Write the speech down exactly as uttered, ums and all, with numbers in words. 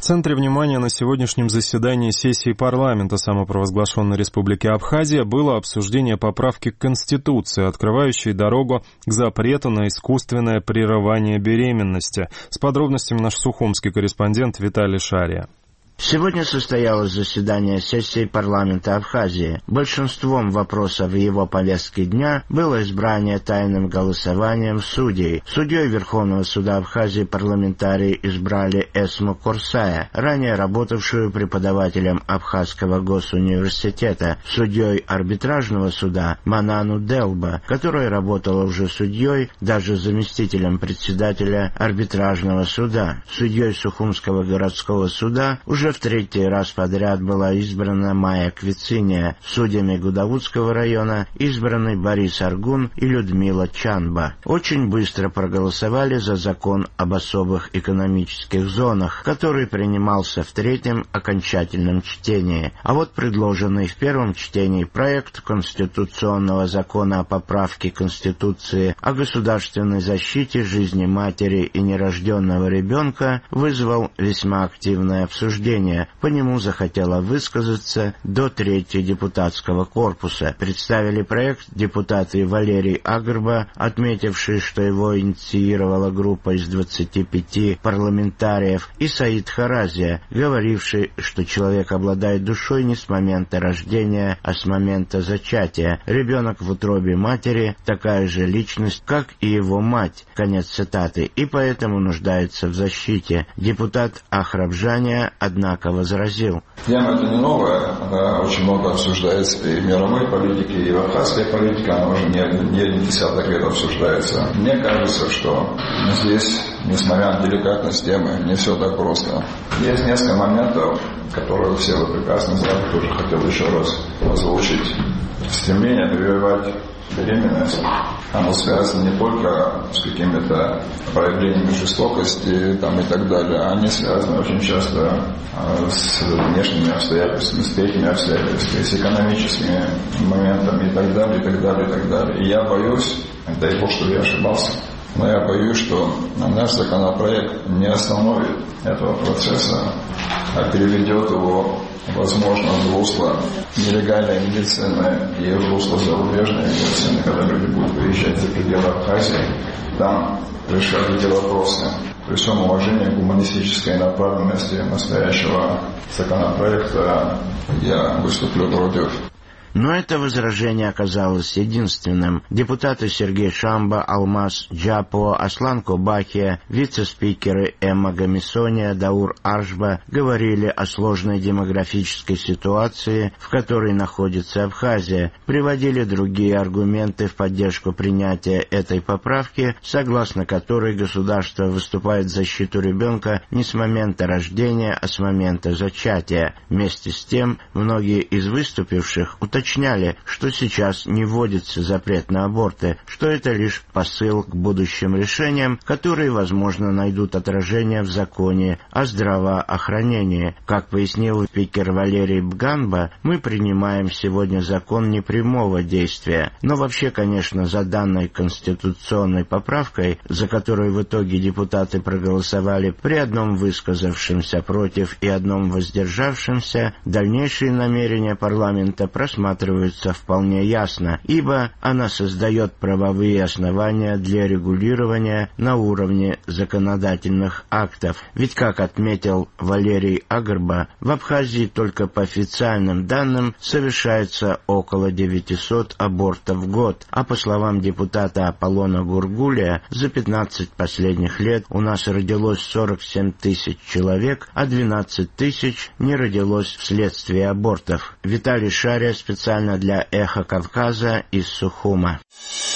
центре внимания на сегодняшнем заседании сессии парламента самопровозглашенной Республики Абхазия было обсуждение поправки к Конституции, открывающей дорогу к запрету на искусственное прерывание беременности. С подробностями наш сухумский корреспондент Виталий Шария. Сегодня состоялось заседание сессии парламента Абхазии. Большинством вопросов в его повестке дня было избрание тайным голосованием судей. Судьей Верховного суда Абхазии парламентарии избрали Эсму Корсая, ранее работавшую преподавателем Абхазского госуниверситета, судьей арбитражного суда Манану Делба, которая работала уже судьей, даже заместителем председателя арбитражного суда. Судьей Сухумского городского суда уже в третий раз подряд была избрана Майя Квициния, судьями Гудавудского района избраны Борис Аргун и Людмила Чанба. Очень быстро проголосовали за закон об особых экономических зонах, который принимался в третьем окончательном чтении. А вот предложенный в первом чтении проект конституционного закона о поправке Конституции о государственной защите жизни матери и нерожденного ребенка вызвал весьма активное обсуждение. По нему захотела высказаться до трети депутатского корпуса. Представили проект депутаты Валерий Агрба, отметивший, что его инициировала группа из двадцати пяти парламентариев, и Саид Харазия, говоривший, что человек обладает душой не с момента рождения, а с момента зачатия. Ребенок в утробе матери такая же личность, как и его мать. Конец цитаты. И поэтому нуждается в защите. Депутат Ахрабжания, однако, возразил. Тема это не новая, она очень много обсуждается и в мировой политике, и в абхазской политике, она уже не, не один десяток лет обсуждается. Мне кажется, что здесь, несмотря на деликатность темы, не все так просто. Есть несколько моментов, которые все вы прекрасно знаете, тоже хотел еще раз озвучить. Стремление прививать беременность, оно связано не только с какими-то проявлениями жестокости там, и так далее, они связаны очень часто э, с внешними обстоятельствами, с третьими обстоятельствами, с экономическими моментами и так далее, и так далее, и так далее. И я боюсь, дай Бог, что я ошибался, но я боюсь, что наш законопроект не остановит этого процесса, а переведет его, возможно, в русло нелегальной медицины и в русло зарубежной медицины, когда люди будут приезжать за пределы Абхазии, там решать эти вопросы. При всем уважении к гуманистической направленности настоящего законопроекта я выступлю против. Но это возражение оказалось единственным. Депутаты Сергей Шамба, Алмаз Джапо, Аслан Кобахия, вице-спикеры Эмма Гамисония, Даур Аршба говорили о сложной демографической ситуации, в которой находится Абхазия, приводили другие аргументы в поддержку принятия этой поправки, согласно которой государство выступает в защиту ребенка не с момента рождения, а с момента зачатия. Вместе с тем, многие из выступивших уточняли, уточняли, что сейчас не вводится запрет на аборты, что это лишь посыл к будущим решениям, которые, возможно, найдут отражение в законе о здравоохранении. Как пояснил спикер Валерий Бганба, мы принимаем сегодня закон непрямого действия, но вообще, конечно, за данной конституционной поправкой, за которую в итоге депутаты проголосовали при одном высказавшемся против и одном воздержавшемся, дальнейшие намерения парламента просматриваются рассматривается вполне ясно, ибо она создает правовые основания для регулирования на уровне законодательных актов. Ведь, как отметил Валерий Агрба, в Абхазии только по официальным данным совершается около девятисот абортов в год, а по словам депутата Аполлона Гургулия, за пятнадцать последних лет у нас родилось сорок семь тысяч человек, а двенадцать тысяч не родилось вследствие абортов. Виталий Шария специально для «Эхо Кавказа» из Сухума.